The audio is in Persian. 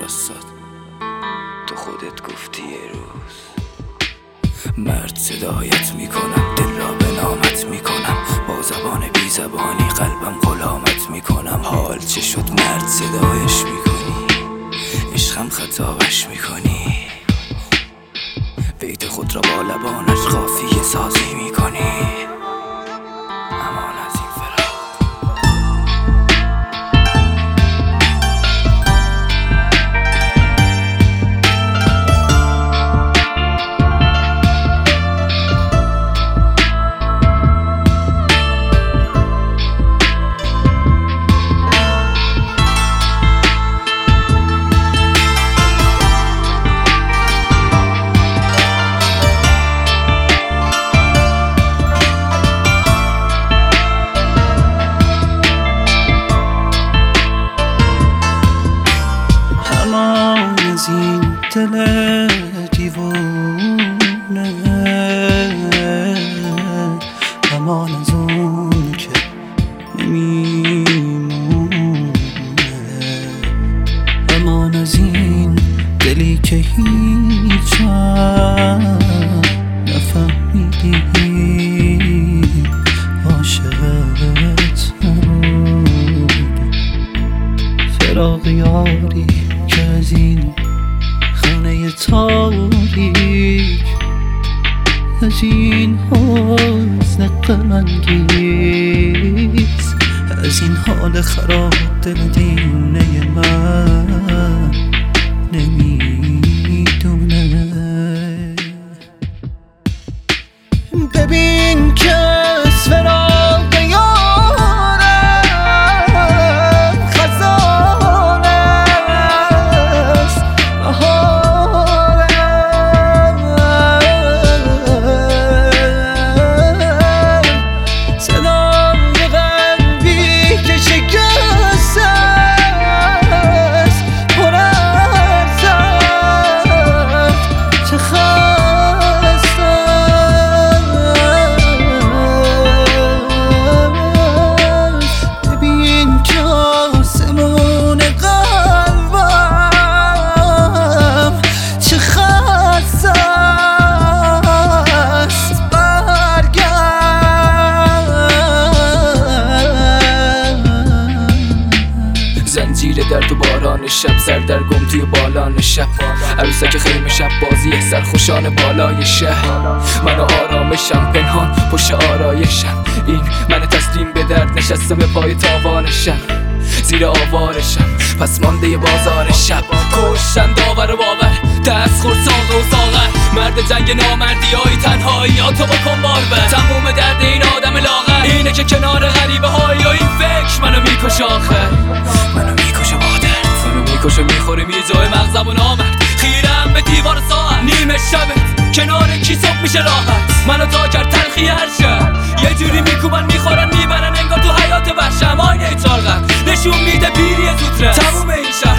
واسات تو خودت گفتی یه روز مرد صدایت میکنم، دل را به نامت میکنم، با زبان بی زبانی قلبم غلامت میکنم. حال چه شد مرد صدایش میکنی، عشقم خطابش میکنی، بیت خود را با لبانش قافیه سازی میکنی. امان از این فراق از این دل دیوونه، امان از اون که نمیمونه، امان از این دلی که هیچ نفهمیدی عاشقت نبود. فراق یاری که از این خانه تاریک، از این حزن غم‌انگیز، از این حال خراب دل دیونه من نمیدونه. ببین که از فراق یارم خزانه است، بهارم صدای قلبی که شکست است، پر از درد چه خسته است. ببین که آسمون قلبم چه خسته است، برگرد. زنجیر درد و باران شب، سردرگم توی بالان شب، عروسک خیمه شب بازی سرخوشان بالای شهر. من و آرامشم پنهان پشت آرایشم، این من تسلیم به درد نشستم به پای تاوانشم، زیر آوارشم پس مانده بازار شب. کشتن داور و باور، دست خور ساقه و ساغر، مرد جنگ نامردی های تنهایی ها تو بکن باربر. تموم درد این آدم لاغر اینه که کنار غریبه های و این فکر منو میکشه، آخر منو میکشه با درد، منو میکشه میخوره میجای مغزم و نامرد. خیرم به دیوار ساعت نیمه شبت کنار کی صبح میشه راحت. منو تا کرد تلخی هر شب، یه جوری میکوبن میخورن میبرن انگار تو حیات وحشم. آینه چارقم نشون میده پیری زودرس، تموم این شهر